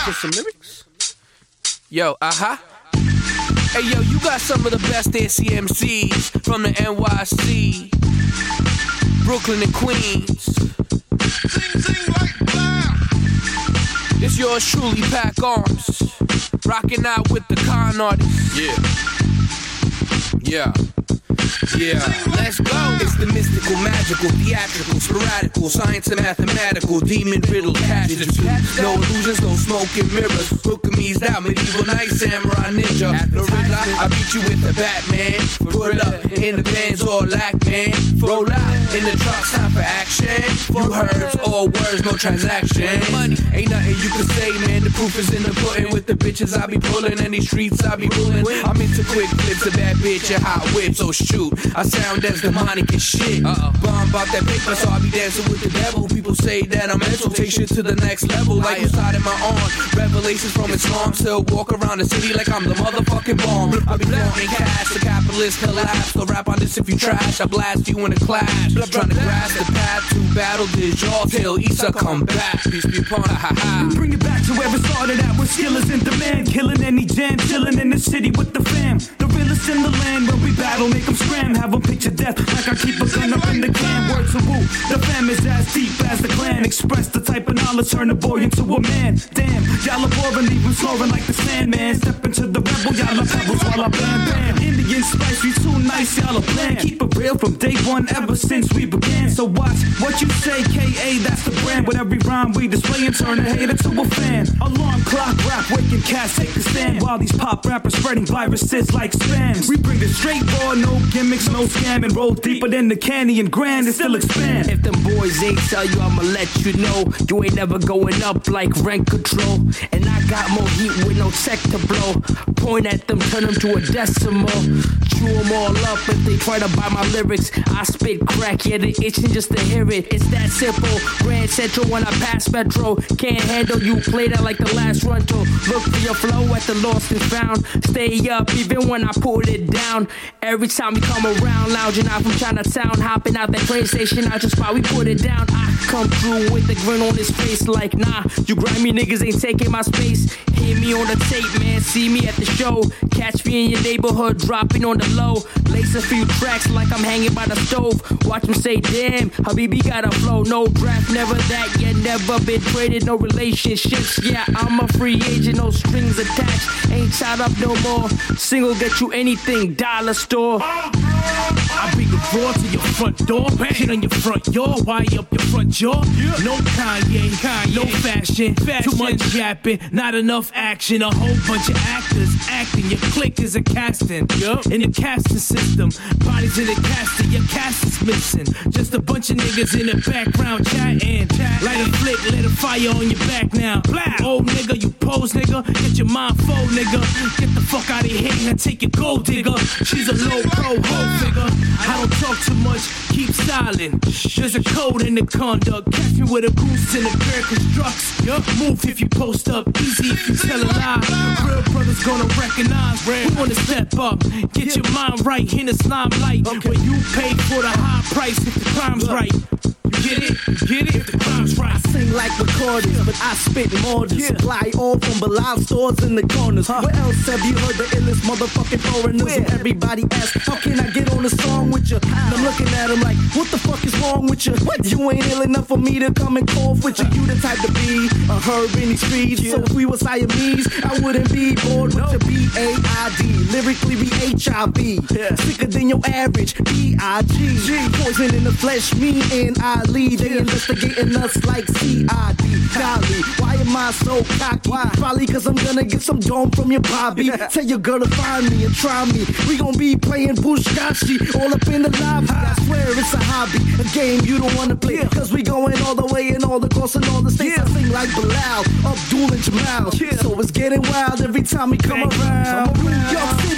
for some lyrics? Yo, Hey, yo, you got some of the best NCMCs from the NYC, Brooklyn and Queens. Sing like that. It's yours truly, Pack Arms, rocking out with the con artists. Yeah. Let's go. It's the mystical, magical, theatrical, sporadical, science and mathematical, demon riddle, casual. No illusions, no smoke and mirrors. Hookami's out, medieval knight, samurai ninja. The Riddler, I beat you with the Batman. Put up in the bands, all lack, man. Roll out in the trucks, time for action. You heard all words, no transaction. Ain't nothing you can say, man. The proof is in the pudding. With the bitches I be pulling, and these streets I be ruling. I'm into quick flips, a bad bitch, a hot whip, so shoot. I sound as demonic as shit. Bomb about that paper, so I be dancing with the devil. People say that I'm mental, take shit to the next level. Like inside of my arm, revelations from Islam. Still walk around the city like I'm the motherfucking bomb. I be flaunting cash, the capitalist collapse. So rap on this if you trash, I blast you in a clash. Trying to grasp the path to battle this y'all till Issa come back. Peace be upon Bring it back to where it started at, where skill is in demand. Killing any jam, chilling in the city with the fam. The realest in the land, when we battle, make them scram. Have them picture death like I keep a gun up in the can. Word to woo, the fam is as deep as the clan. Express the type of knowledge, turn a boy into a man. Damn, y'all are boring, leave him snoring like the Sandman. Step into the rebel, y'all are pebbles while I bam. Indian spice, we too nice, y'all are bland. Keep it real from day one, ever since we began. So watch what you say, K.A., that's the brand. With every rhyme we display and turn a hater to a fan. Alarm clock rap, waking cats take a stand. While these pop rappers spreading viruses like spams. We bring it straight raw, no gimmicks, no scamming. Roll deeper than the Canyon Grand and still expand. If them boys ain't tell you, I'ma let you know. You ain't never going up like rent control. And I got more heat with no tech to blow. Point at them, turn them to a decimal. Chew them all up if they try to buy my lyrics. I spit crack, yeah, they itching just to hear it. It's that simple. Grand Central when I pass Metro. Can't handle you, play that like the last rental. Look for your flow at the lost and found. Stay up even when I put it down. Every time we come around, lounging out from Chinatown, hopping out that train station, out your spot, we put it down. I come through with the grin on his face like, nah, you grimy niggas ain't taking my space. Hear me on the tape, man, see me at the show. Catch me in your neighborhood, dropping on the low. Lace a few tracks like I'm hanging by the stove. Watch him say, damn, Habibi got a flow. No draft, never that, yet never been traded. No relationships, yeah, I'm a free agent, no strings attached. Ain't tied up no more. Single get you anything, dollar store. I bring the raw to your front door. Shit on your front yard, wire up your front jaw. No Kanye, no fashion. Too much yapping, not enough action. A whole bunch of actors acting. Your clique is a casting. In the casting system, bodies in the casting. Your cast is missing. Just a bunch of niggas in the background chatting. Light a flick, let a fire on your back now. Old nigga, you pose nigga. Get your mind full nigga. Get the fuck out of here and take your gold digger. She's a low pro hoe figure. I don't talk too much, keep silent. There's a code in the conduct. Catch me with a goose in the girl constructs. Move if you post up, easy if you tell a lie. Real brothers gonna recognize who wanna step up. Get your mind right in the limelight. When you pay for the high price if the crime's right. You get it if the crime's right. I sing like recorders, but I spit mortars. Supply all from Bilal stores in the corners. Where else have you heard the illest motherfucking foreigners? And everybody asks, how can I get on a song with you? And I'm looking at him like, what the fuck is wrong with you? You ain't ill enough for me to come and cough with you. You the type to be a herb in these streets. So if we were Siamese, I wouldn't be bored with your B-A-I-D. Lyrically be H-I-B. Sicker than your average B-I-G. Poison in the flesh, me and Ali. They investigating us like C-I-D. Golly, why am I so cocky? Probably cause I'm gonna get some dome from your Bobby. Tell your girl to find me and try me. We gon' be playing Bushkashi all up in the lobby. I swear it's a hobby, a game you don't wanna play. Cause we going all the way and all across and all the states. I sing like Bilal, Abdul and Jamal. So it's getting wild every time we come around. New York City, this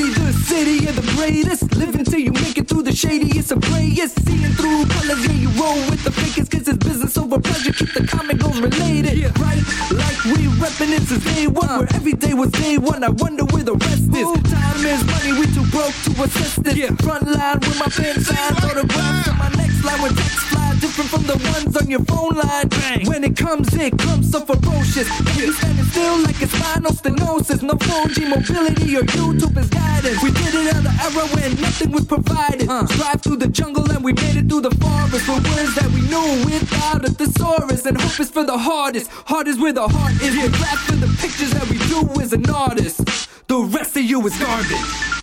city of the greatest. Living till you make it through the shadiest of grayest. Seeing through colors, yeah, you roll with the fakest. Cause it's business over pleasure, keep the comic goals related. Yeah, right? Like we reppin' it since day one. Where every day was day one, I wonder where the rest is. Time is money, we too broke to assess this. Yeah. Front line with my pen signs, autographs on my next line with text fly. Different from the ones on your phone line. Bang. When it comes so ferocious. You standing still like it's spinal stenosis. No 4G mobility or YouTube is guidance. We did it on the era when nothing was provided. Drive through the jungle and we made it through the forest. With words that we knew without a thesaurus. And hope is for the hardest. Heart is where the heart is. We rap for the pictures that we do as an artist. The rest of you is garbage.